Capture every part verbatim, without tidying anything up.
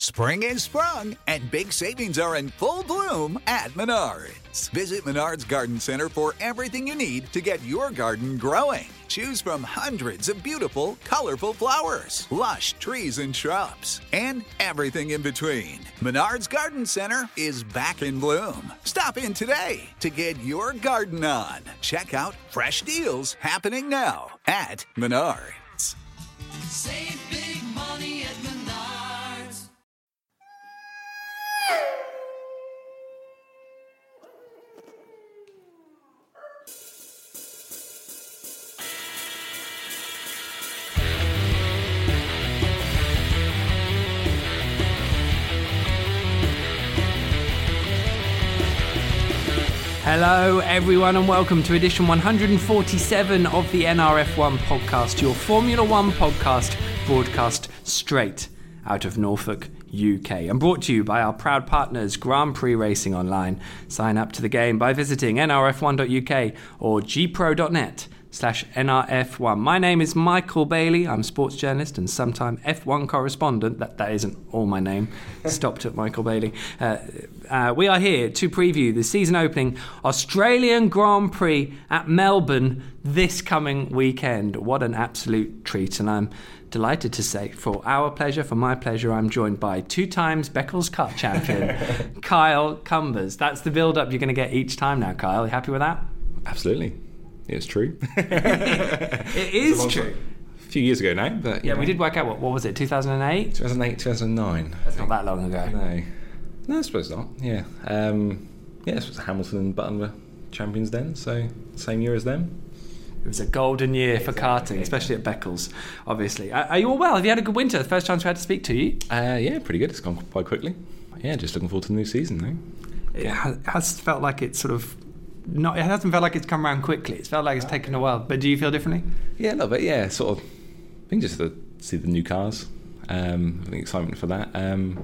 Spring is sprung, and big savings are in full bloom at Menards. Visit Menards Garden Center for everything you need to get your garden growing. Choose from hundreds of beautiful, colorful flowers, lush trees and shrubs, and everything in between. Menards Garden Center is back in bloom. Stop in today to get your garden on. Check out fresh deals happening now at Menards. Save big money at Menards. Hello everyone and welcome to edition one hundred forty-seven of the N R F one podcast, your Formula One podcast broadcast straight out of Norfolk, U K, and brought to you by our proud partners Grand Prix Racing Online. Sign up to the game by visiting N R F one dot U K or g pro dot net slash N R F one. My name is Michael Bailey. I'm a sports journalist and sometime F one correspondent. That that isn't all my name. Stopped at Michael Bailey. Uh, uh, we are here to preview the season opening Australian Grand Prix at Melbourne this coming weekend. What an absolute treat, and I'm delighted to say, for our pleasure, for my pleasure, I'm joined by two times Beccles Cup champion Kyle Cumbers. That's the build-up you're going to get each time now, Kyle. You happy with that? Absolutely. It's true. It is true. Time. A few years ago now, but yeah, know. we did work out what what was it, two thousand eight? two thousand eight, two thousand nine. That's not that long ago. No, no, I suppose not. Yeah, um, yeah. I suppose Hamilton and Button were champions then, so same year as them. It was a golden year for karting, especially at Beccles, obviously. Are, are you all well? Have you had a good winter? The first chance we had to speak to you. Uh, yeah, pretty good. It's gone quite quickly. Yeah, just looking forward to the new season now. It has felt like it's sort of. Not, it hasn't felt like it's come around quickly. It's felt like it's taken a while. But do you feel differently? Yeah, a little bit. Yeah, sort of. I think just to see the new cars. Um, I think excitement for that. Um,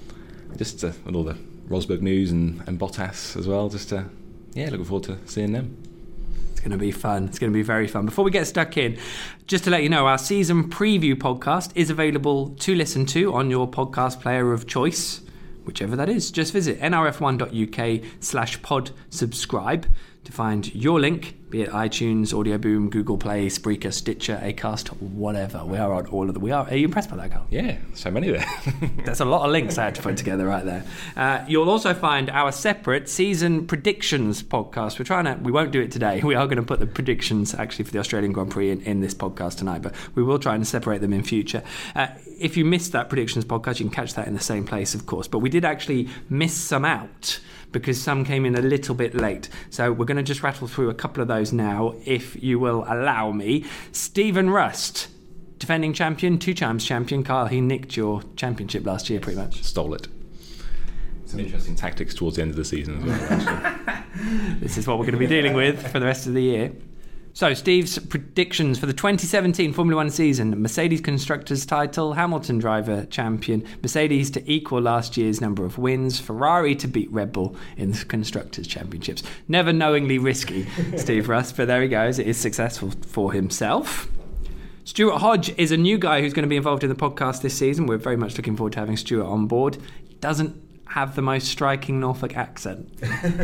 just uh, with all the Rosberg news and, and Bottas as well. Just to, yeah, looking forward to seeing them. It's going to be fun. It's going to be very fun. Before we get stuck in, just to let you know, our season preview podcast is available to listen to on your podcast player of choice. Whichever that is, just visit N R F one dot U K slash pod subscribe to find your link, be it iTunes, Audio Boom, Google Play, Spreaker, Stitcher, Acast, whatever. We are on all of them. We are. Are you impressed by that, Carl? Yeah, so many there. That's a lot of links I had to put together right there. Uh, you'll also find our separate season predictions podcast. We're trying to, we won't do it today. We are going to put the predictions actually for the Australian Grand Prix in, in this podcast tonight, but we will try and separate them in future. Uh, if you missed that predictions podcast, you can catch that in the same place, of course. But we did actually miss some out because some came in a little bit late. So we're going to just rattle through a couple of those now, if you will allow me. Stephen Rust, defending champion, two times champion. Kyle, he nicked your championship last year pretty much. Stole it. Some interesting tactics towards the end of the season as well. This is what we're going to be dealing with for the rest of the year. So, Steve's predictions for the twenty seventeen Formula One season. Mercedes Constructors title, Hamilton driver champion, Mercedes to equal last year's number of wins, Ferrari to beat Red Bull in the Constructors' Championships. Never knowingly risky, Steve Rust, but there he goes. It is successful for himself. Stuart Hodge is a new guy who's going to be involved in the podcast this season. We're very much looking forward to having Stuart on board. Doesn't have the most striking Norfolk accent.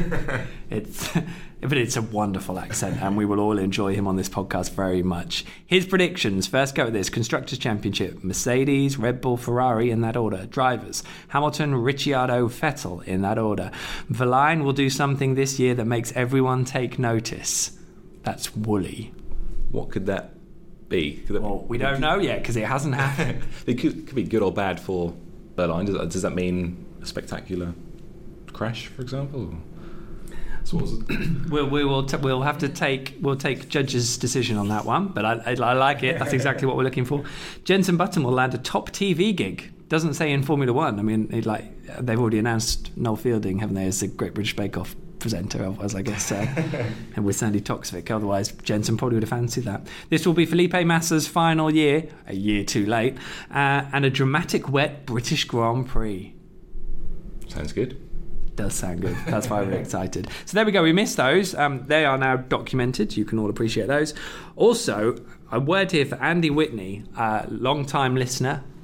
It's, but it's a wonderful accent, and we will all enjoy him on this podcast very much. His predictions, first go at this. Constructors' Championship, Mercedes, Red Bull, Ferrari in that order. Drivers, Hamilton, Ricciardo, Vettel in that order. Verlaine will do something this year that makes everyone take notice. That's woolly. What could that be? Could that well, be, we don't know yet because it hasn't happened. It could, could be good or bad for Verlaine. Does that, does that mean a spectacular crash, for example? So what was it? we'll we will t- we'll have to take we'll take judge's decision on that one, but I, I, I like it. That's exactly what we're looking for. Jenson Button will land a top T V gig. Doesn't say in Formula One. I mean, it, like they've already announced Noel Fielding, haven't they, as the Great British Bake Off presenter, as I guess, uh, and with Sandy Toksvig. Otherwise, Jenson probably would have fancied that. This will be Felipe Massa's final year, a year too late, uh, and a dramatic wet British Grand Prix. Sounds good. Does sound good. That's why we're excited. So there we go. We missed those. Um, they are now documented. You can all appreciate those. Also, a word here for Andy Whitney, uh, long-time listener,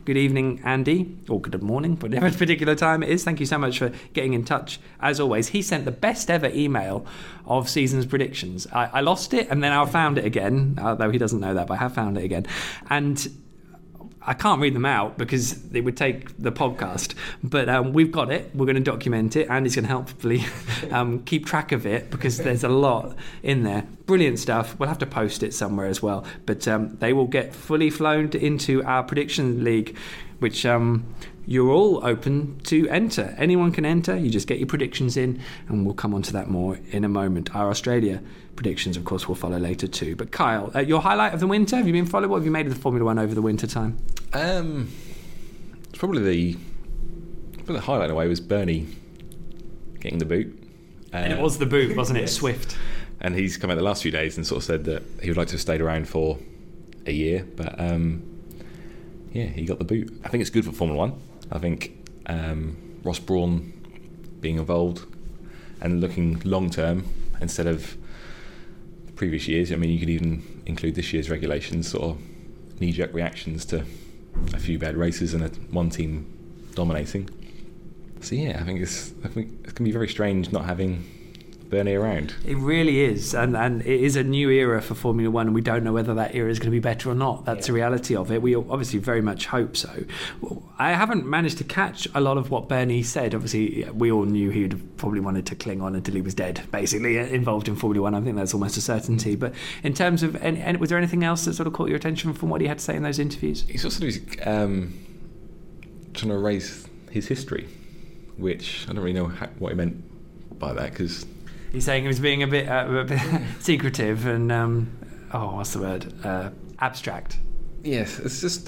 good evening, Andy, or good morning, whatever particular time it is. Thank you so much for getting in touch. As always, he sent the best ever email of season's predictions. I, I lost it, and then I found it again, although he doesn't know that, but I have found it again. And I can't read them out because it would take the podcast, but um, we've got it. We're going to document it. Andy's going to helpfully um, keep track of it because there's a lot in there. Brilliant stuff. We'll have to post it somewhere as well. But um, they will get fully flown into our prediction league, which um, you're all open to enter. Anyone can enter. You just get your predictions in, and we'll come on to that more in a moment. Our Australia predictions, of course, will follow later too. But Kyle, uh, your highlight of the winter? Have you been following? What have you made of the Formula One over the winter time? Um, it's probably the probably the highlight in a way was Bernie getting the boot. Uh, And it was the boot, wasn't it? Yes. Swift. And he's come out the last few days and sort of said that he would like to have stayed around for a year, but um, yeah, he got the boot. I think it's good for Formula One. I think um, Ross Brawn being involved and looking long term instead of previous years. I mean, you could even include this year's regulations, sort of knee-jerk reactions to a few bad races and a one team dominating. So yeah, I think it's I think it's going to be very strange not having Bernie around. It really is, and and it is a new era for Formula One, and we don't know whether that era is going to be better or not. That's yeah. the reality of it. We obviously very much hope so. I haven't managed to catch a lot of what Bernie said. Obviously, we all knew he'd probably wanted to cling on until he was dead, basically, involved in Formula One. I think that's almost a certainty. But in terms of, and, and was there anything else that sort of caught your attention from what he had to say in those interviews? He's also um, trying to erase his history, which I don't really know how, what he meant by that, because he's saying he was being a bit, uh, a bit secretive and, um, oh, what's the word? Uh, abstract. Yes, it's just,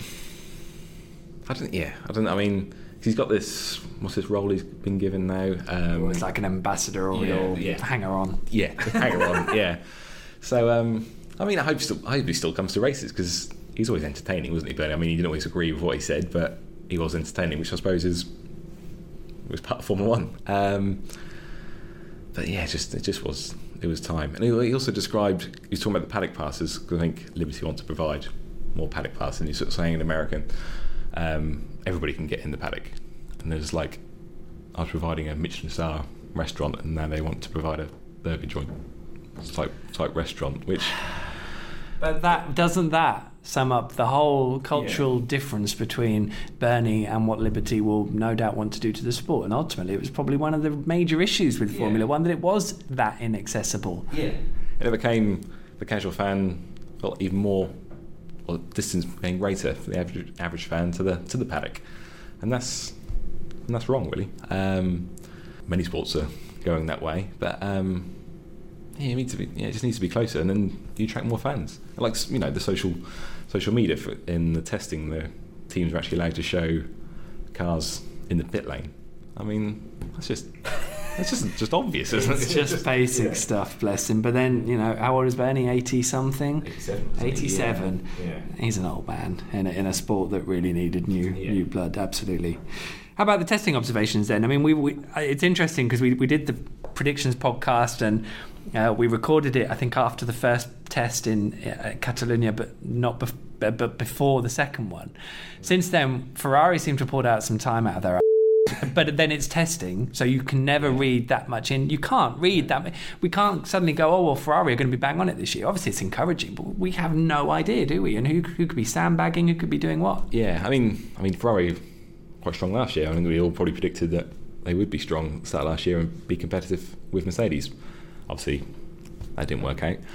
I don't, yeah, I don't know. I mean, he's got this, what's this role he's been given now? Um, well, it's like an ambassador or yeah, yeah. hanger on. Yeah, hanger on, yeah. So, um, I mean, I hope, still, I hope he still comes to races because he's always entertaining, wasn't he, Bernie? I mean, he didn't always agree with what he said, but he was entertaining, which I suppose is was part of Formula One. Um, But yeah, just it just was it was time. And he also described, he was talking about the paddock passes, because I think Liberty want to provide more paddock passes, and he's sort of saying in American, um, everybody can get in the paddock. And there's like, I was providing a Michelin star restaurant, and now they want to provide a burger joint type type restaurant, which. But that doesn't that sum up the whole cultural yeah. difference between Bernie and what Liberty will no doubt want to do to the sport. And ultimately, it was probably one of the major issues with yeah. Formula One, that it was that inaccessible. Yeah, and it became, the casual fan felt even more, well, distance became greater for the average, average fan to the to the paddock, and that's and that's wrong, really. Um, many sports are going that way, but. Um, Yeah, it needs to be. Yeah, it just needs to be closer, and then you attract more fans. Like, you know, the social social media for, in the testing, the teams are actually allowed to show cars in the pit lane. I mean, that's just that's just just obvious, isn't it's it? It's just basic yeah. stuff, bless him. But then, you know, how old is Bernie? Eighty something. Eighty-seven. Eighty-seven. Yeah. Yeah. He's an old man in a, in a sport that really needed new yeah. new blood. Absolutely. How about the testing observations then? I mean, we, we it's interesting because we we did the predictions podcast and. Uh, we recorded it, I think, after the first test in uh, Catalonia, but not bef- but before the second one. Since then, Ferrari seem to have pulled out some time out of their ass. But then it's testing, so you can never read that much in. You can't read that. We can't suddenly go, oh, well, Ferrari are going to be bang on it this year. Obviously, it's encouraging, but we have no idea, do we? And who who could be sandbagging? Who could be doing what? Yeah, I mean, I mean, Ferrari quite strong last year. I think we all probably predicted that they would be strong at the start of last year and be competitive with Mercedes. Obviously, that didn't work out.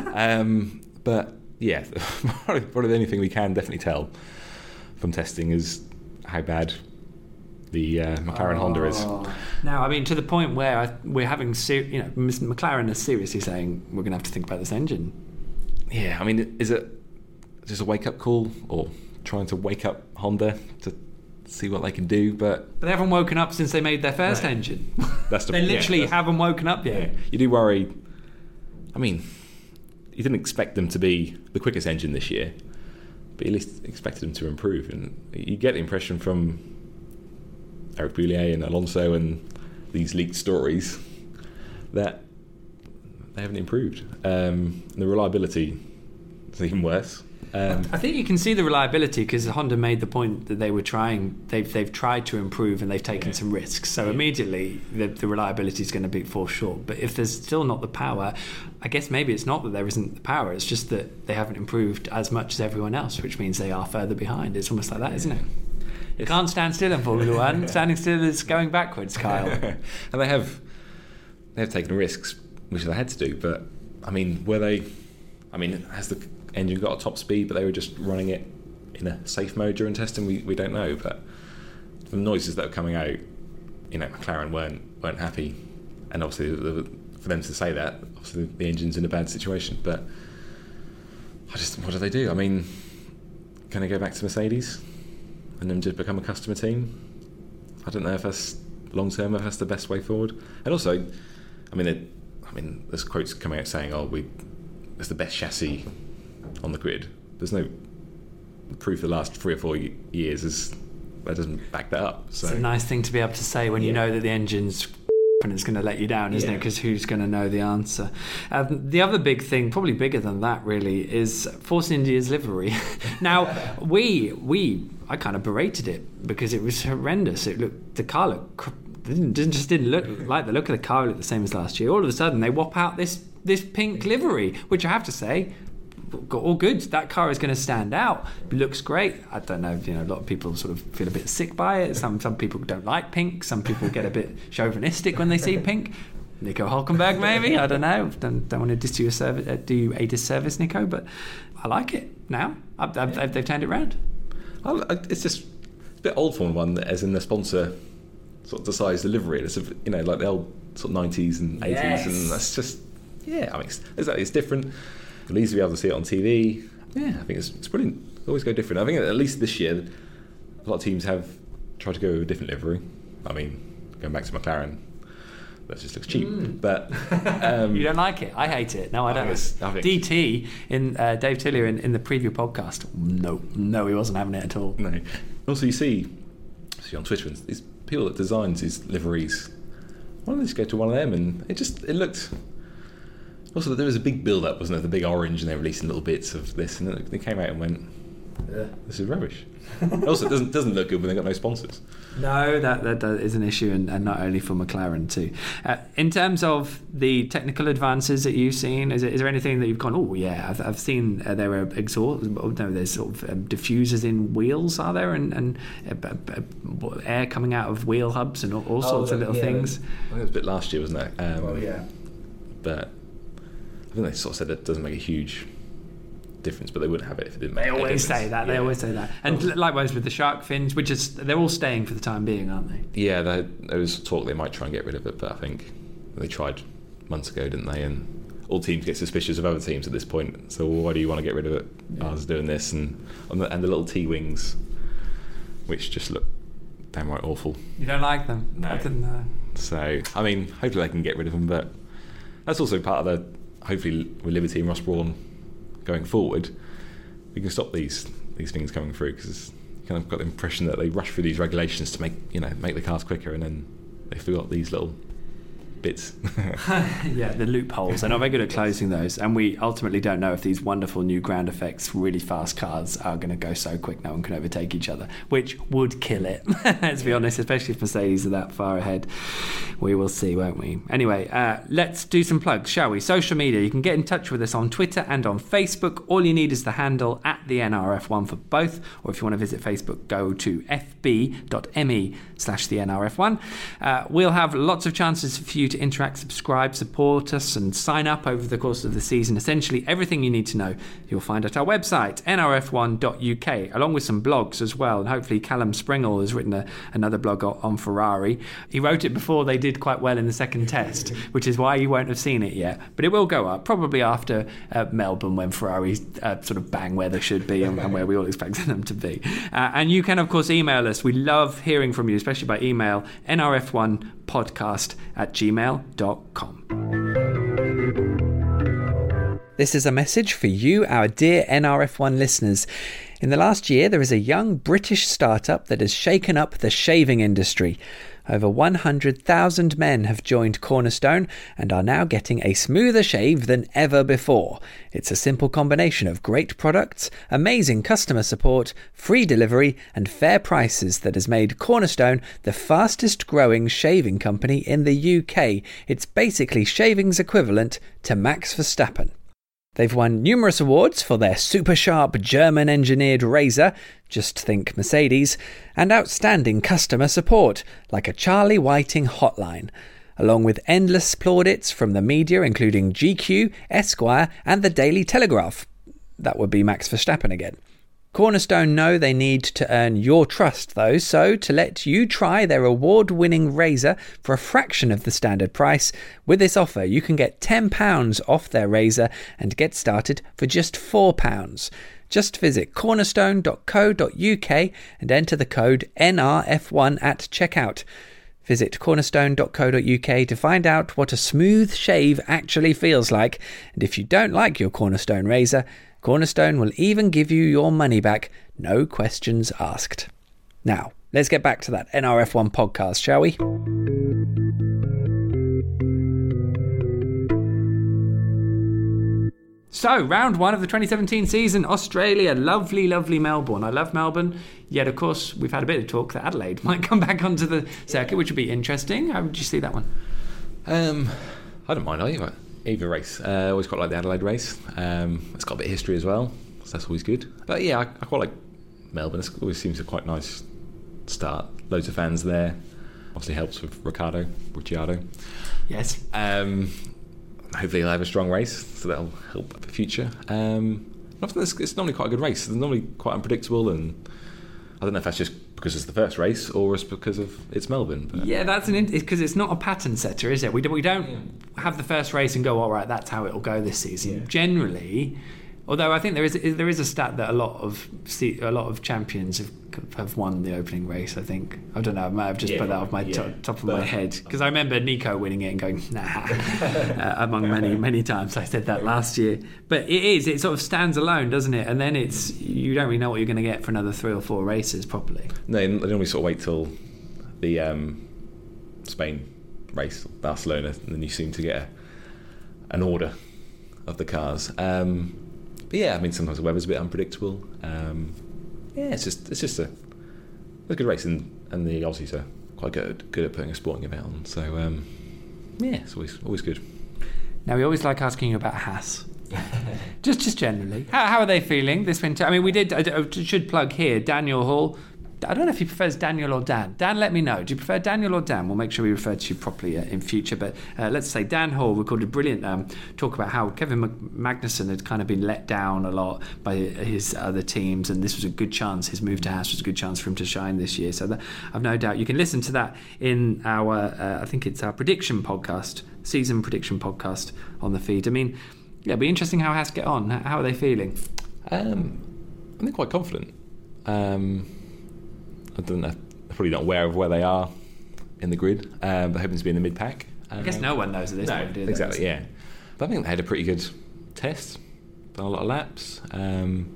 um, but yeah, probably, probably the only thing we can definitely tell from testing is how bad the uh, McLaren oh. Honda is. Now, I mean, to the point where I, we're having, ser- you know, McLaren is seriously saying we're going to have to think about this engine. Yeah, I mean, is it just a wake-up call, or trying to wake up Honda to see what they can do? But, but they haven't woken up since they made their first no. engine. That's the, they literally yeah, haven't woken up yet. Yeah. You do worry. I mean, you didn't expect them to be the quickest engine this year, but you at least expected them to improve. And you get the impression from Eric Boulier and Alonso and these leaked stories that they haven't improved. Um, the reliability is even worse. Um, I think you can see the reliability because Honda made the point that they were trying, they've they've tried to improve and they've taken some risks. So immediately the, the reliability is going to be fall short. But if there's still not the power, I guess maybe it's not that there isn't the power. It's just that they haven't improved as much as everyone else, which means they are further behind. It's almost like that, isn't it? You can't stand still in Formula One. Standing still is going backwards, Kyle. and they have they have taken risks, which they had to do. But I mean, were they? I mean, has the engine got a top speed, but they were just running it in a safe mode during testing? We we don't know. But the noises that were coming out, you know, McLaren weren't weren't happy, and obviously the, the, for them to say that, obviously the engine's in a bad situation. But I just, what do they do? I mean, can they go back to Mercedes and then just become a customer team? I don't know if that's long term, if that's the best way forward. And also, I mean, it, I mean, there's quotes coming out saying, "Oh, we, it's the best chassis on the grid." There's no proof the last three or four years is that doesn't back that up. So it's a nice thing to be able to say when yeah. you know that the engine's and it's going to let you down, isn't yeah. it? Because who's going to know the answer? Um, the other big thing, probably bigger than that, really, is Force India's livery. Now, we we I kind of berated it because it was horrendous. It looked the car looked didn't, didn't just didn't look like the look of the car looked the same as last year. All of a sudden, they whop out this this pink livery, which I have to say, all good. That car is going to stand out. It looks great. I don't know. You know, a lot of people sort of feel a bit sick by it. Some some people don't like pink. Some people get a bit chauvinistic when they see pink. Nico Hulkenberg, maybe. I don't know. Don't, don't want to dis you a service, uh, do you a disservice, Nico. But I like it now. I've, I've, I've, they've turned it around. I, I, it's just a bit old Formula One, as in the sponsor sort of decides the livery. It's a, you know, like the old sort of nineties and eighties, Yes. and that's just yeah. I mean, it's, exactly, it's different. At least we be able to see it on T V. Yeah, I think it's, it's brilliant. Always go different. I think at least this year, a lot of teams have tried to go with a different livery. I mean, going back to McLaren, that just looks cheap. Mm. But um, you don't like it? I hate it. No, I, I don't. think I think D T in uh, Dave Tillier in, in the preview podcast. No, no, he wasn't having it at all. No. Also, you see, see on Twitter, these people that designs these liveries. Why don't they just go to one of them? And it just it looked. Also, there was a big build-up, wasn't there? The big orange, and they're releasing little bits of this, and they came out and went, yeah. "This is rubbish." Also, it doesn't doesn't look good when they've got no sponsors. No, that that, that is an issue, and, and not only for McLaren too. Uh, in terms of the technical advances that you've seen, is, it, is there anything that you've gone, oh yeah, I've, I've seen uh, there are exhaust, no, there's sort of um, diffusers in wheels, are there, and, and uh, uh, air coming out of wheel hubs and all, all oh, sorts of little yeah, things. I think it was a bit last year, wasn't it? Um, oh yeah. But I think they sort of said it doesn't make a huge difference, but they wouldn't have it if it didn't make They a always difference. say that. Yeah. They always say that. And Oh. likewise with the shark fins, which is they're all staying for the time being, aren't they? Yeah, they, there was talk they might try and get rid of it, but I think they tried months ago, didn't they? And all teams get suspicious of other teams at this point. So why do you want to get rid of it? Yeah. Ours is doing this, and and the, and the little T wings, which just look downright awful. You don't like them? No. I didn't know. So I mean, hopefully they can get rid of them, but that's also part of the hopefully with Liberty and Ross Brawn going forward, we can stop these these things coming through, because you kind of got the impression that they rush through these regulations to make you know make the cars quicker, and then they forgot these little bits. Yeah, the loopholes. They're not very good at closing those, and we ultimately don't know if these wonderful new ground effects, really fast cars are going to go so quick no one can overtake each other, which would kill it. Let's be honest, especially if Mercedes are that far ahead. We will see, won't we? Anyway, uh, let's do some plugs, shall we? Social media. You can get in touch with us on Twitter and on Facebook. All you need is the handle at the N R F one for both, or if you want to visit Facebook, go to fb.me slash the NRF1. Uh, we'll have lots of chances for you to interact, subscribe, support us, and sign up over the course of the season. Essentially, everything you need to know you'll find at our website, N R F one dot U K, along with some blogs as well. And hopefully Callum Springle has written a, another blog on Ferrari. He wrote it before they did quite well in the second test, which is why you won't have seen it yet. But it will go up, probably after uh, Melbourne, when Ferrari uh, sort of bang where they should be and, and where we all expected them to be. Uh, and you can, of course, email us. We love hearing from you, especially by email, N R F one podcast at gmail dot com. This is a message for you, our dear N R F one listeners. In the last year, there is a young British startup that has shaken up the shaving industry. Over one hundred thousand men have joined Cornerstone and are now getting a smoother shave than ever before. It's a simple combination of great products, amazing customer support, free delivery and fair prices that has made Cornerstone the fastest growing shaving company in the U K. It's basically shaving's equivalent to Max Verstappen. They've won numerous awards for their super sharp German-engineered razor, just think Mercedes, and outstanding customer support, like a Charlie Whiting hotline, along with endless plaudits from the media including G Q, Esquire and the Daily Telegraph. That would be Max Verstappen again. Cornerstone know they need to earn your trust though, so to let you try their award-winning razor for a fraction of the standard price, with this offer you can get ten pounds off their razor and get started for just four pounds. Just visit cornerstone dot co dot uk and enter the code N R F one at checkout. Visit cornerstone dot co dot uk to find out what a smooth shave actually feels like, and if you don't like your Cornerstone razor, Cornerstone will even give you your money back, no questions asked. Now, let's get back to that N R F one podcast, shall we? So, round one of the twenty seventeen season, Australia, lovely, lovely Melbourne. I love Melbourne, yet of course we've had a bit of talk that Adelaide might come back onto the circuit, which would be interesting. How would you see that one? Um, I don't mind either. Either race. I uh, always quite like the Adelaide race. Um, it's got a bit of history as well, so that's always good. But yeah, I, I quite like Melbourne. It always seems a quite nice start. Loads of fans there. Obviously helps with Ricciardo, Ricciardo. Yes. Um, hopefully he'll have a strong race, so that'll help the future. Um, often it's, it's normally quite a good race. It's normally quite unpredictable, and I don't know if that's just because it's the first race or it's because of it's Melbourne. But. Yeah, that's an because it's not a pattern setter, is it? We, do, we don't yeah. have the first race and go, all right, that's how it'll go this season. Yeah. Generally, although I think there is there is a stat that a lot of a lot of champions have have won the opening race. I think I don't know. I might have just yeah, put that off my yeah. top, top of but, my head because I remember Nico winning it and going nah. uh, among many many times I said that last year. But it is it sort of stands alone, doesn't it? And then it's you don't really know what you're going to get for another three or four races properly. No, they normally sort of wait till the um, Spain race, Barcelona, and then you seem to get a, an order of the cars. Um, But yeah, I mean, sometimes the weather's a bit unpredictable. Um, yeah, it's just it's just a, a good race, and, and the Aussies are quite good good at putting a sporting event on. So um, yeah, it's always always good. Now we always like asking you about Haas. just just generally, how how are they feeling this winter? I mean, we did. I, I should plug here Daniel Hall. I don't know if he prefers Daniel or Dan. Dan, let me know. Do you prefer Daniel or Dan? We'll make sure we refer to you properly uh, in future. But uh, let's say Dan Hall recorded a brilliant um, talk about how Kevin Magnussen had kind of been let down a lot by his other teams, and this was a good chance. His move to Haas was a good chance for him to shine this year. So that, I've no doubt you can listen to that in our, uh, I think it's our prediction podcast, season prediction podcast on the feed. I mean, yeah, it'll be interesting how Haas get on. How are they feeling? Um, I think quite confident. Um, I don't know, they're probably not aware of where they are in the grid, um, but hoping to be in the mid-pack. Um, I guess no one knows at this no, point, do they? Exactly, yeah. But I think they had a pretty good test, done a lot of laps. Um,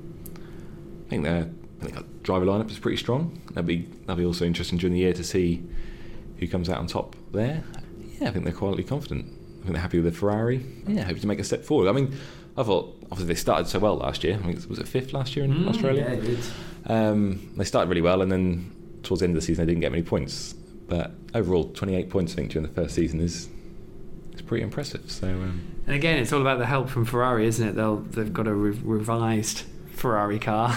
I think their I think their driver lineup is pretty strong. That'll be that'll be also interesting during the year to see who comes out on top there. Yeah, I think they're quietly confident. I think they're happy with the Ferrari. Yeah, hoping to make a step forward. I mean, I thought obviously they started so well last year. I mean, was it fifth last year in mm, Australia? Yeah, it did. Um, they started really well, and then towards the end of the season they didn't get many points. But overall, twenty-eight points I think during the first season is is pretty impressive. So, um, and again, it's all about the help from Ferrari, isn't it? They'll they've got a re- revised Ferrari car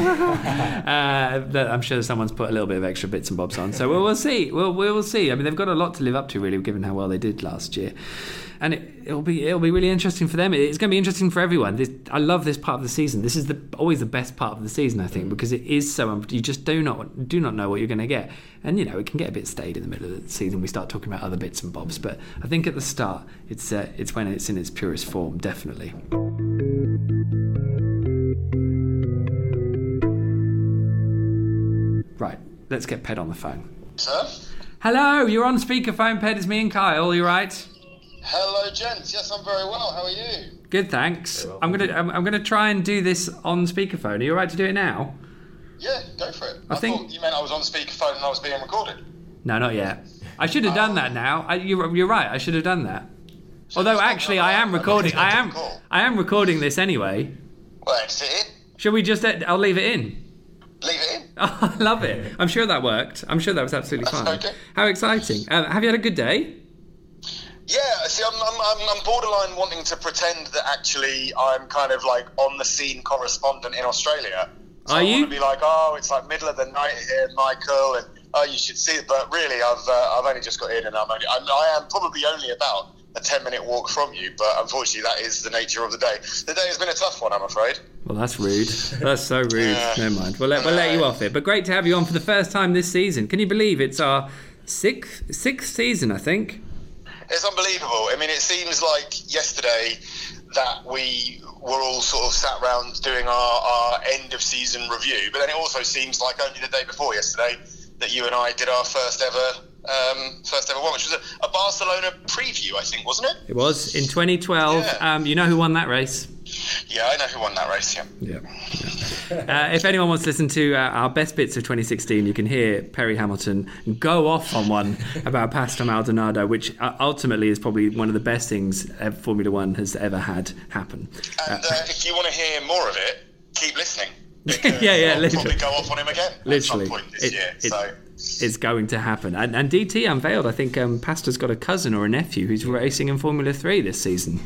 uh, that I'm sure someone's put a little bit of extra bits and bobs on. So we'll, we'll see. We'll we'll see. I mean, they've got a lot to live up to, really, given how well they did last year. And it, it'll be it'll be really interesting for them. It's going to be interesting for everyone. This, I love this part of the season. This is the always the best part of the season, I think, because it is so un- you just do not do not know what you're going to get. And you know, it can get a bit staid in the middle of the season. We start talking about other bits and bobs, but I think at the start, it's uh, it's when it's in its purest form, definitely. Right, let's get Ped on the phone. Sir? Hello, you're on speakerphone, Ped. It's me and Kyle. You right? Hello, gents. Yes, I'm very well. How are you? Good, thanks. I'm gonna I'm, I'm gonna try and do this on speakerphone. Are you all right to do it now? Yeah, go for it. I I, think- thought you meant I was on speakerphone and I was being recorded. No, not yet. I should have done that now. I, you're, you're right. I should have done that. So Although it's not actually, gonna I am work. recording. I am Cool. I am recording this anyway. Well, edit it in. Shall we just? I'll leave it in. Leave it in. Oh, I love it. I'm sure that worked. I'm sure that was absolutely That's fine. okay. How exciting! Um, have you had a good day? Yeah, see, I'm, I'm, I'm, I'm borderline wanting to pretend that actually I'm kind of like on the scene correspondent in Australia. So Are I you? want to be like, oh, it's like middle of the night here, Michael, and oh, you should see it. But really, I've uh, I've only just got in, and I'm only I'm, I am probably only about a ten minute walk from you. But unfortunately, that is the nature of the day. The day has been a tough one, I'm afraid. Well, that's rude. That's so rude. Yeah. Never mind. We'll let, we'll let you off it. But great to have you on for the first time this season. Can you believe it's our sixth sixth season? I think. It's unbelievable. I mean, it seems like yesterday that we were all sort of sat around doing our, our end of season review, but then it also seems like only the day before yesterday that you and I did our first ever um, first ever one, which was a, a Barcelona preview, I think, wasn't it? It was in twenty twelve. Yeah. Um, you know who won that race? Yeah, I know who won that race, yeah. Yeah. uh, if anyone wants to listen to uh, our best bits of twenty sixteen, you can hear Perry Hamilton go off on one about Pastor Maldonado, which uh, ultimately is probably one of the best things uh, Formula One has ever had happen. And uh, if you want to hear more of it, keep listening. Yeah, yeah, I'll literally. probably go off on him again Literally. at some point this It- year. it- so. It's going to happen. And, and D T unveiled, I think um, Pastor's got a cousin or a nephew who's racing in Formula three this season.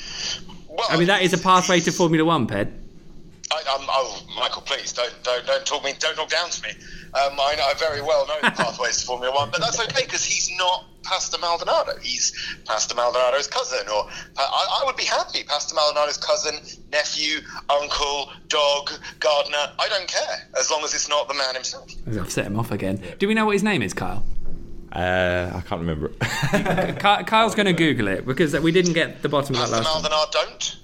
Well, I mean, that is a pathway to Formula One, Ped. I, um, oh, Michael, please don't don't don't talk me don't talk down to me. Um, I, I very well know the pathways to Formula One, but that's okay because he's not Pastor Maldonado. He's Pastor Maldonado's cousin, or I, I would be happy. Pastor Maldonado's cousin, nephew, uncle, dog, gardener. I don't care as long as it's not the man himself. I've set him off again. Do we know what his name is, Kyle? Uh, I can't remember it. Ky- Kyle's going to Google it because we didn't get the bottom of that Pastor last time. Maldonado don't.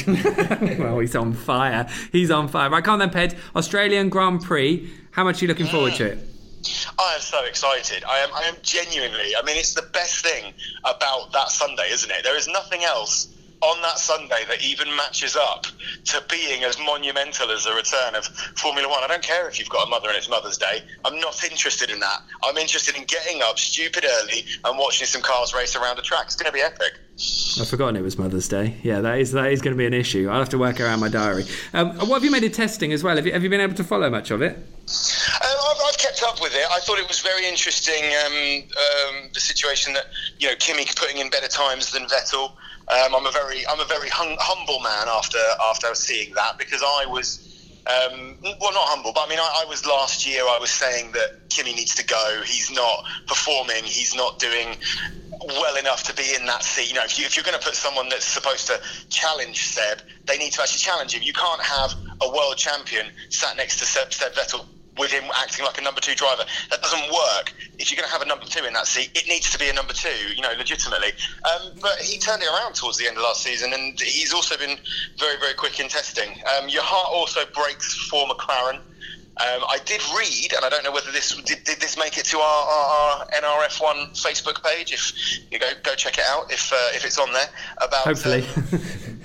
Well, he's on fire. He's on fire. Right, come on then, Ped. Australian Grand Prix. How much are you looking forward to it? I am so excited. I am. I am genuinely. I mean, it's the best thing about that Sunday, isn't it? There is nothing else on that Sunday that even matches up to being as monumental as the return of Formula One. I don't care if you've got a mother and it's Mother's Day. I'm not interested in that. I'm interested in getting up stupid early and watching some cars race around a track. It's going to be epic. I've forgotten it was Mother's Day. Yeah, that is that is going to be an issue. I'll have to work around my diary. Um, what have you made of testing as well? Have you, have you been able to follow much of it? Um, I've, I've kept up with it. I thought it was very interesting, um, um, the situation that, you know, Kimi putting in better times than Vettel. Um, I'm a very, I'm a very hum- humble man after after seeing that, because I was, um, well, not humble, but I mean, I, I was last year. I was saying that Kimi needs to go. He's not performing. He's not doing well enough to be in that seat. You know, if, you, if you're going to put someone that's supposed to challenge Seb, they need to actually challenge him. You can't have a world champion sat next to Seb, Seb Vettel with him acting like a number two driver. That doesn't work. If you're going to have a number two in that seat, it needs to be a number two, you know, legitimately. Um, but he turned it around towards the end of last season, and he's also been very, very quick in testing. Um, your heart also breaks for McLaren. Um, I did read, and I don't know whether this did, did this make it to our, our, our N R F one Facebook page. If you go go check it out, if uh, if it's on there, about Hopefully. Um,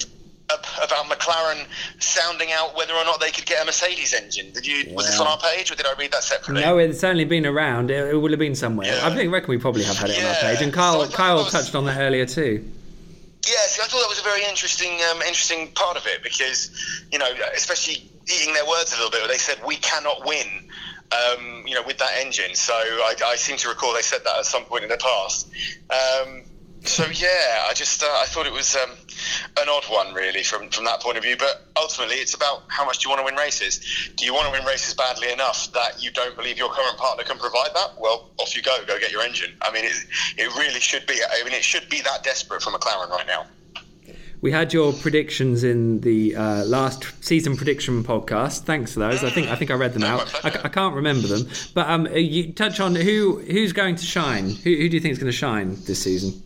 about McLaren sounding out whether or not they could get a Mercedes engine. Did you? Was this on our page, or did I read that separately? No, it's certainly been around. It, it would have been somewhere. Yeah. I think reckon we probably have had it on our Yeah. page. And Kyle So I thought Kyle that was- touched on that earlier too. Yeah, see, I thought that was a very interesting, um, interesting part of it, because, you know, especially eating their words a little bit, where they said we cannot win, um, you know, with that engine. So I, I seem to recall they said that at some point in the past. Um, so yeah, I just uh, I thought it was um, an odd one, really, from from that point of view. But ultimately, it's about how much do you want to win races. Do you want to win races badly enough that you don't believe your current partner can provide that? Well, off you go. Go get your engine. I mean, it, it really should be. I mean, it should be that desperate for McLaren right now. We had your predictions in the uh, last season prediction podcast. Thanks for those. I think I think I read them No, my out. I, pleasure. I can't remember them, but um, you touch on who who's going to shine. Who, who do you think is going to shine this season?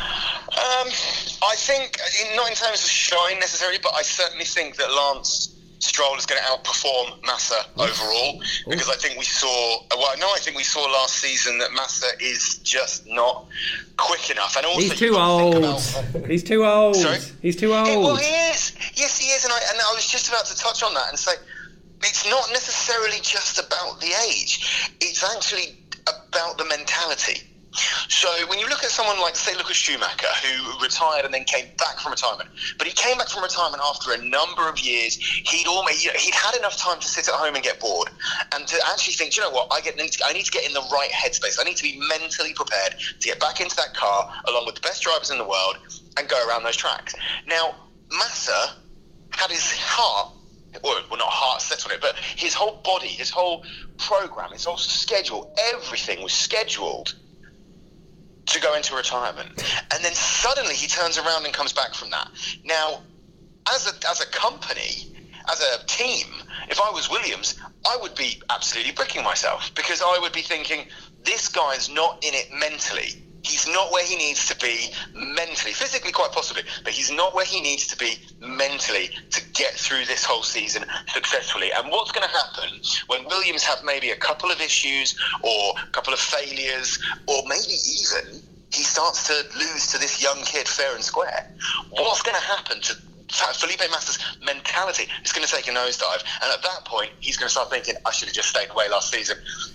Um, I think, in, not in terms of shine necessarily, but I certainly think that Lance Stroll is going to outperform Massa overall, because I think we saw, well, no, I think we saw last season that Massa is just not quick enough. And also, He's too old. About, He's too old. Sorry? He's too old. He, well, he is. Yes, he is. And I, and I was just about to touch on that and say, it's not necessarily just about the age. It's actually about the mentality. So when you look at someone like, say, Lucas Schumacher, who retired and then came back from retirement, but he came back from retirement after a number of years. He'd almost, you know, he'd had enough time to sit at home and get bored, and to actually think, do you know what, I get, need to, I need to get in the right headspace. I need to be mentally prepared to get back into that car along with the best drivers in the world and go around those tracks. Now, Massa had his heart, well, well, not heart set on it, but his whole body, his whole program, his whole schedule, everything was scheduled to go into retirement. And then suddenly he turns around and comes back from that. Now, as a as a company, as a team, if I was Williams, I would be absolutely bricking myself, because I would be thinking, this guy's not in it mentally. He's not where he needs to be mentally, physically quite possibly, but he's not where he needs to be mentally to get through this whole season successfully. And what's going to happen when Williams have maybe a couple of issues or a couple of failures, or maybe even he starts to lose to this young kid fair and square? What's going to happen to Felipe Massa's mentality? It's going to take a nosedive, and at that point he's going to start thinking, I should have just stayed away last season.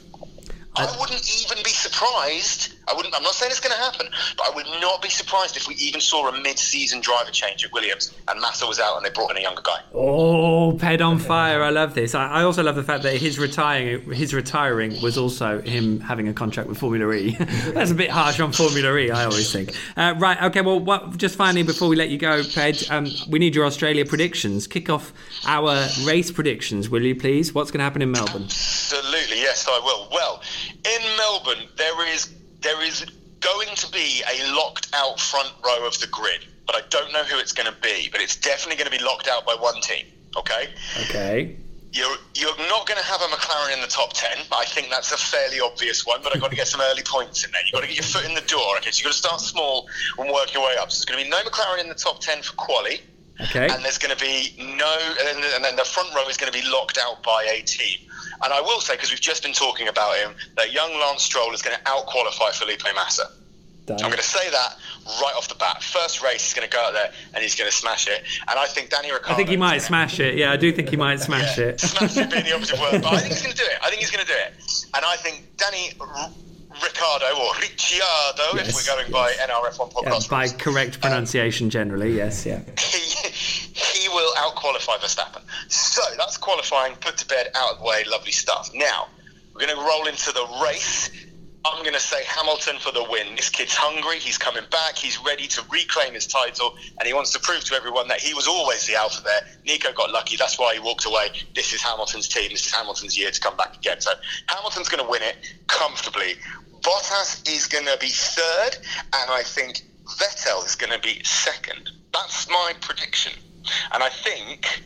I wouldn't even be surprised. I wouldn't. I'm not saying it's going to happen, but I would not be surprised if we even saw a mid-season driver change at Williams and Massa was out and they brought in a younger guy. Oh, Ped on fire! I love this. I, I also love the fact that his retiring, his retiring was also him having a contract with Formula E. That's a bit harsh on Formula E, I always think. Uh, right. Okay. Well, what, just finally before we let you go, Ped, um, we need your Australia predictions. Kick off our race predictions, will you, please? What's going to happen in Melbourne? Absolutely. Yes, I will. Well, in Melbourne, there is there is going to be a locked out front row of the grid, but I don't know who it's going to be, but it's definitely going to be locked out by one team, okay? Okay. You're, you're not going to have a McLaren in the top ten. I think that's a fairly obvious one, but I've got to get some early points in there. You've got to get your foot in the door, okay? So you've got to start small and work your way up. So there's going to be no McLaren in the top ten for quali. Okay. And there's going to be no, and then the front row is going to be locked out by a team. And I will say, because we've just been talking about him, that young Lance Stroll is going to out-qualify Felipe Massa. Damn. I'm going to say that right off the bat. First race, he's going to go out there and he's going to smash it. And I think Danny Ricciardo... I think he might smash it. Yeah, I do think he might smash yeah, it. Smash it being the opposite word, but I think he's going to do it. I think he's going to do it. And I think Danny Ricciardo, or Ricciardo, yes, if we're going yes. by N R F one podcast... Yeah, by correct pronunciation um, generally, yes, yeah. He, he will out-qualify Verstappen. So that's qualifying, put to bed, out of the way, lovely stuff. Now, we're going to roll into the race. I'm going to say Hamilton for the win. This kid's hungry, he's coming back, he's ready to reclaim his title, and he wants to prove to everyone that he was always the alpha there. Nico got lucky, that's why he walked away. This is Hamilton's team, this is Hamilton's year to come back again. So Hamilton's going to win it comfortably. Bottas is going to be third, and I think Vettel is going to be second. That's my prediction. And I think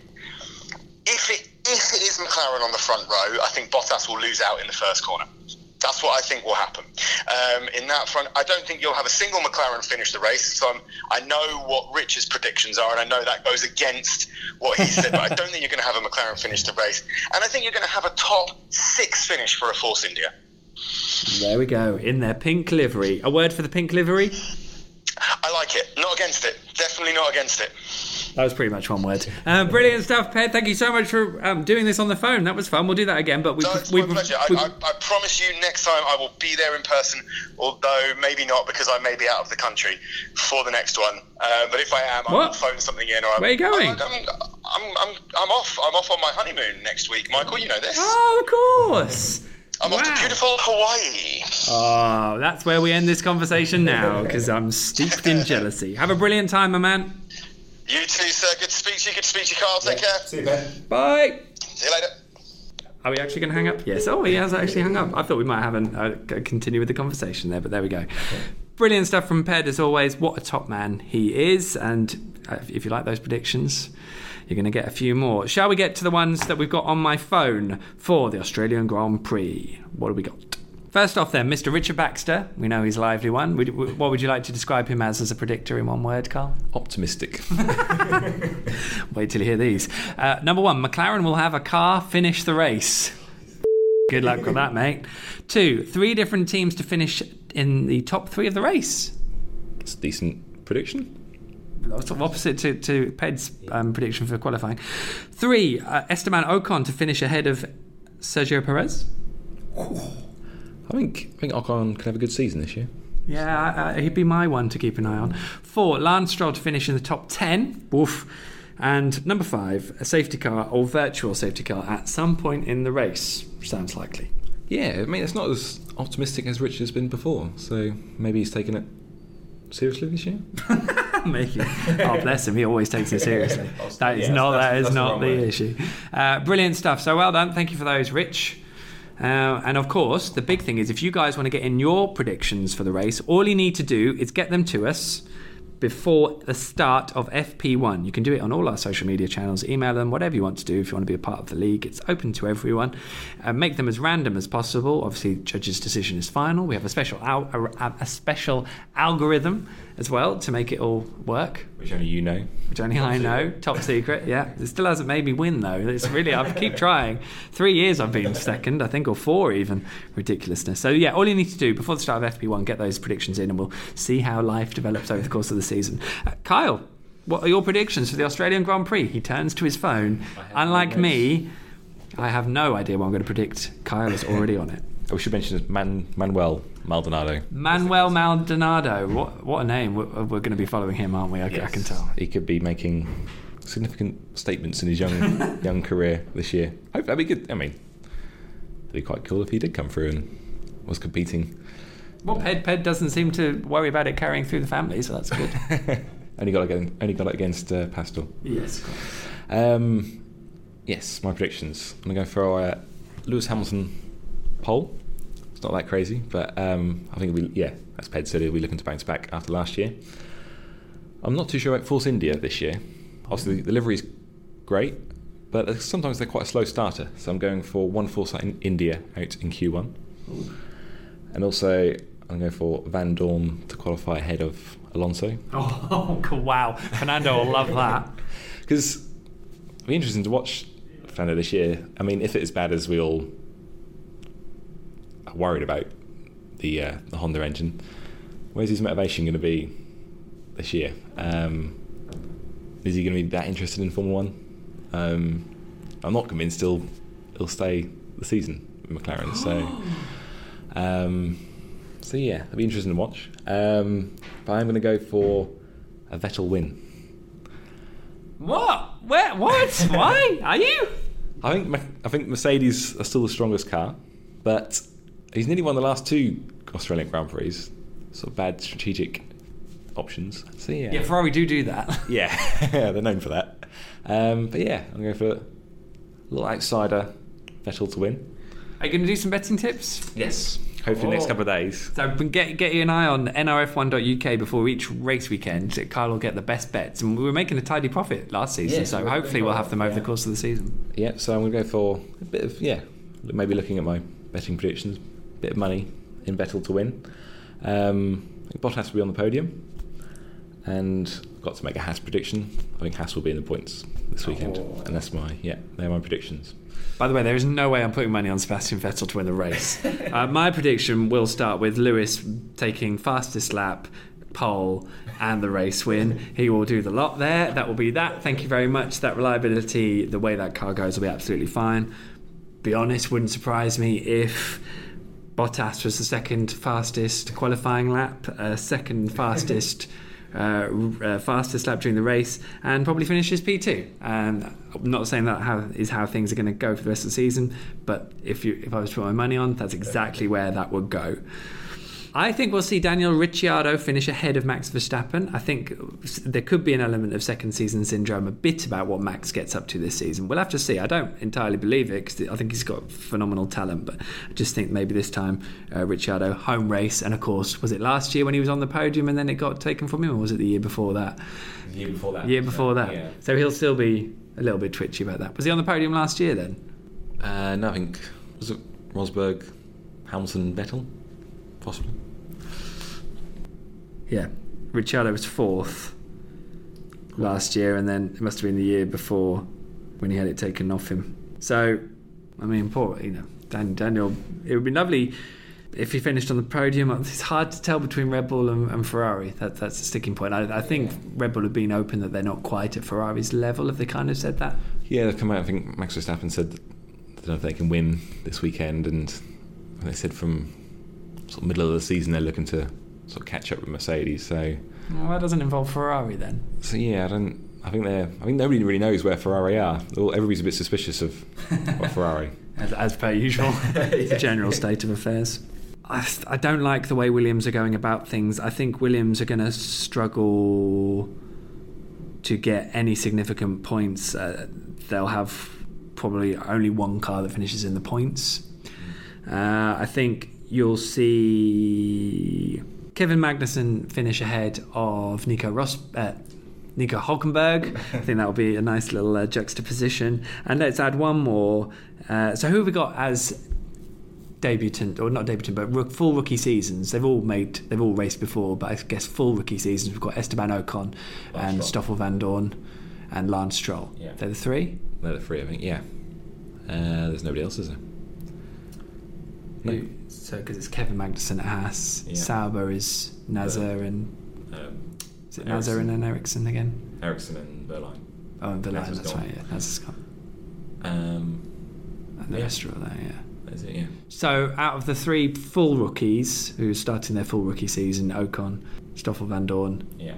if it if it is McLaren on the front row, I think Bottas will lose out in the first corner. That's what I think will happen. Um, in that front, I don't think you'll have a single McLaren finish the race. So I'm, I know what Rich's predictions are, and I know that goes against what he said, but I don't think you're going to have a McLaren finish the race. And I think you're going to have a top six finish for a Force India. There we go, in their pink livery. A word for the pink livery? I like it. Not against it. Definitely not against it. That was pretty much one word. Uh, brilliant stuff, Ped. Thank you so much for um, doing this on the phone. That was fun. We'll do that again. But we, no, it's we, my we, pleasure. we, I, I, I promise you next time I will be there in person, although maybe not because I may be out of the country for the next one. Uh, but if I am, I will phone something in. Or Where are you going? I'm, I'm, I'm, I'm, I'm off. I'm off on my honeymoon next week, Michael. You know this. Oh, of course. I'm wow. off to beautiful Hawaii. Oh, that's where we end this conversation now, because I'm steeped in jealousy. Have a brilliant time, my man. You too, sir. Good to speak to you. Good to speak to you, Carl. Take yeah. care. See you, Ben. Bye. See you later. Are we actually going to hang up? Yes. Oh, he has actually hung up. I thought we might have an, uh, continue with the conversation there, but there we go. Okay. Brilliant stuff from Ped, as always. What a top man he is. And uh, if you like those predictions, you're going to get a few more. Shall we get to the ones that we've got on my phone for the Australian Grand Prix? What have we got? First off then, Mister Richard Baxter. We know he's a lively one. Would- What would you like to describe him as as a predictor in one word, Carl? Optimistic. Wait till you hear these. Uh, number one, McLaren will have a car finish the race. Good luck with that, mate. Two, three different teams to finish in the top three of the race. It's a decent prediction. Sort of opposite to, to Ped's um, prediction for qualifying. Three, uh, Esteban Ocon to finish ahead of Sergio Perez. I think I think Ocon can have a good season this year. Yeah, uh, he'd be my one to keep an eye on. Four, Lance Stroll to finish in the top ten. Woof. And number five, a safety car or virtual safety car at some point in the race. Sounds likely. Yeah, I mean it's not as optimistic as Richard's been before, so maybe he's taken it seriously this year. Maybe. Oh, bless him. He always takes it seriously. That is Yeah, not. that's- That is that's the not wrong the word. issue. Uh, brilliant stuff. So well done. Thank you for those, Rich. Uh, and of course, the big thing is if you guys want to get in your predictions for the race, all you need to do is get them to us before the start of F P one. You can do it on all our social media channels, email them, whatever you want to do. If you want to be a part of the league, it's open to everyone. Uh, make them as random as possible. Obviously, judge's decision is final. We have a special al- a, a special algorithm as well to make it all work, Which only you know. which only I know. Top secret, yeah. It still hasn't made me win though. It's really, I keep trying. Three years I've been second, I think, or four even. Ridiculousness. So yeah, all you need to do before the start of F P one, get those predictions in, and we'll see how life develops over the course of the season. Uh, Kyle, what are your predictions for the Australian Grand Prix? He turns to his phone. Unlike me, I have no idea what I'm going to predict. Kyle is already on it. Oh, we should mention Man- Manuel Maldonado. Manuel Maldonado. What what a name. We're, we're going to be following him, aren't we? I, I can tell. He could be making significant statements in his young young career this year. Hope that'd be good. I mean, it'd be quite cool if he did come through and was competing. Well, Ped, Ped doesn't seem to worry about it carrying through the family, so that's good. only got it against, only got it against uh, Pastel. Yes. Um, yes, my predictions. I'm gonna go for uh, Lewis Hamilton pole. It's not that crazy, but um, I think it'll be, yeah, as Ped said, he'll be looking to bounce back after last year. I'm not too sure about Force India this year. Obviously, the livery's great, but sometimes they're quite a slow starter. So I'm going for one Force in India out in Q one. Ooh. And also, I'm going for Van Dorn to qualify ahead of Alonso. Oh, wow. Fernando will love that. Because it'll be interesting to watch Fernando this year. I mean, if it's as bad as we all are worried about the uh, the Honda engine, where's his motivation going to be this year? Um, is he going to be that interested in Formula One? Um, I'm not convinced he'll he'll stay the season with McLaren. So, um, so yeah, it'll be interesting to watch. Um, but I'm going to go for a Vettel win. What? Where? What? Why? Are you? I think I think Mercedes are still the strongest car, but he's nearly won the last two Australian Grand Prix. Sort of bad strategic options. So yeah, Yeah, Ferrari do do that. yeah, they're known for that. Um, but yeah, I'm going for a little outsider Vettel to win. Are you going to do some betting tips? Yes, hopefully next Oh. couple of days. So get get you an eye on N R F one dot U K before each race weekend. So Kyle will get the best bets, and we were making a tidy profit last season. Yes, so we were hopefully doing we'll well, have them over yeah. the course of the season. Yeah, so I'm going to go for a bit of yeah, maybe looking at my betting predictions, bit of money in Vettel to win. Um, I think Bottas will be on the podium, and I've got to make a Haas prediction. I think Haas will be in the points this weekend, Oh. and that's my yeah, they're my predictions. By the way, there is no way I'm putting money on Sebastian Vettel to win the race. uh, my prediction will start with Lewis taking fastest lap, pole, and the race win. He will do the lot there. That will be that. Thank you very much. That reliability, the way that car goes, will be absolutely fine. Be honest, wouldn't surprise me if Bottas was the second fastest qualifying lap, uh, second fastest uh, uh, fastest lap during the race, and probably finishes P two. And I'm not saying that how, is how things are going to go for the rest of the season, but if you if I was to put my money on, that's exactly where that would go. I think we'll see Daniel Ricciardo finish ahead of Max Verstappen. I think there could be an element of second season syndrome, a bit about what Max gets up to this season. We'll have to see. I don't entirely believe it because I think he's got phenomenal talent, but I just think maybe this time uh, Ricciardo, home race, and of course, was it last year when he was on the podium and then it got taken from him, or was it the year before that? The year before that. Year before that. Yeah. So he'll still be a little bit twitchy about that. Was he on the podium last year then? Uh, no, I think was it Rosberg, Hamilton, Vettel, possibly. Yeah, Ricciardo was fourth last year, and then it must have been the year before when he had it taken off him. So, I mean, poor, you know, Dan, Daniel. It would be lovely if he finished on the podium. It's hard to tell between Red Bull and, and Ferrari. That, that's a sticking point. I, I think yeah. Red Bull have been open that they're not quite at Ferrari's level. Have they kind of said that? Yeah, they've come out. I think Max Verstappen said that they don't know if they can win this weekend, and they said from sort of middle of the season they're looking to sort of catch up with Mercedes. So well, that doesn't involve Ferrari then. So yeah, I don't. I think they're. I think nobody really knows where Ferrari are. Everybody's a bit suspicious of what Ferrari. As, as per usual, yeah. The general state of affairs. I, I don't like the way Williams are going about things. I think Williams are going to struggle to get any significant points. Uh, they'll have probably only one car that finishes in the points. Uh, I think you'll see Kevin Magnussen finish ahead of Nico Ros- uh, Nico Hülkenberg. I think that'll be a nice little uh, juxtaposition. And let's add one more. Uh, so who have we got as debutant, or not debutant, but rook, full rookie seasons? They've all made, they've all raced before, but I guess full rookie seasons. We've got Esteban Ocon Lance and Stoffel Van Dorn and Lance Stroll. Yeah. They're the three. They're the three, I think. Yeah. Uh, there's nobody else, is there? No. Who, so because it's Kevin Magnussen at Haas, Yeah. Sauber is Nazar, and Um, is it Nazar and then Ericsson again? Ericsson and Berline. Oh, and Verlaine, Nazar's that's gone. right. Yeah, Nazar's gone. Um, And the yeah. rest are all there. Yeah. That's it. Yeah. So out of the three full rookies who are starting their full rookie season, Ocon, Stoffel Van Dorn, Yeah.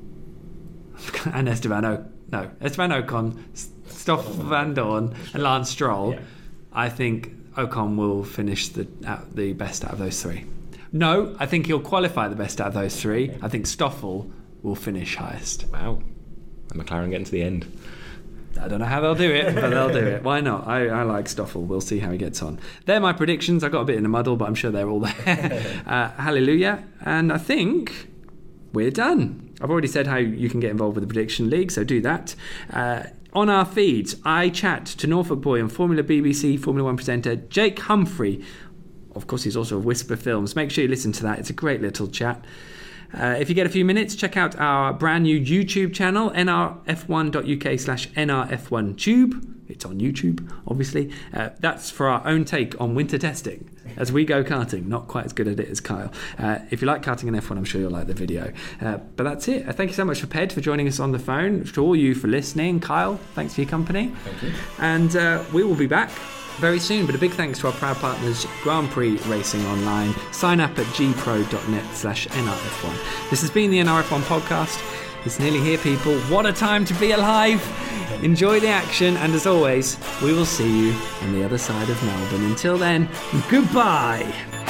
and Esteban o- no Esteban Ocon, Stoffel Van Dorn, and Lance Stroll, Yeah. I think Ocon will finish the out, the best out of those three. No, I think he'll qualify the best out of those three. Okay. I think Stoffel will finish highest. Wow. And McLaren getting to the end. I don't know how they'll do it, but they'll do it. Why not? I, I like Stoffel. We'll see how he gets on. They're my predictions. I got a bit in a muddle, but I'm sure they're all there. uh, hallelujah. And I think we're done. I've already said how you can get involved with the Prediction League, so do that. Uh, on our feeds, I chat to Norfolk boy and Formula B B C Formula One presenter Jake Humphrey. Of course, he's also of Whisper Films. Make sure you listen to that. It's a great little chat. Uh, if you get a few minutes, check out our brand new YouTube channel, n r f one dot u k slash n r f one tube. It's on YouTube, obviously. Uh, that's for our own take on winter testing as we go karting. Not quite as good at it as Kyle. Uh, if you like karting and F one, I'm sure you'll like the video. Uh, but that's it. Uh, thank you so much for Ped for joining us on the phone. To all you for listening. Kyle, thanks for your company. Thank you. And uh, we will be back very soon, but a big thanks to our proud partners, Grand Prix Racing Online. Sign up at g pro dot net slash n r f one. This has been the N R F one podcast. It's nearly here, people. What a time to be alive. Enjoy the action, and as always, we will see you on the other side of Melbourne. Until then, goodbye.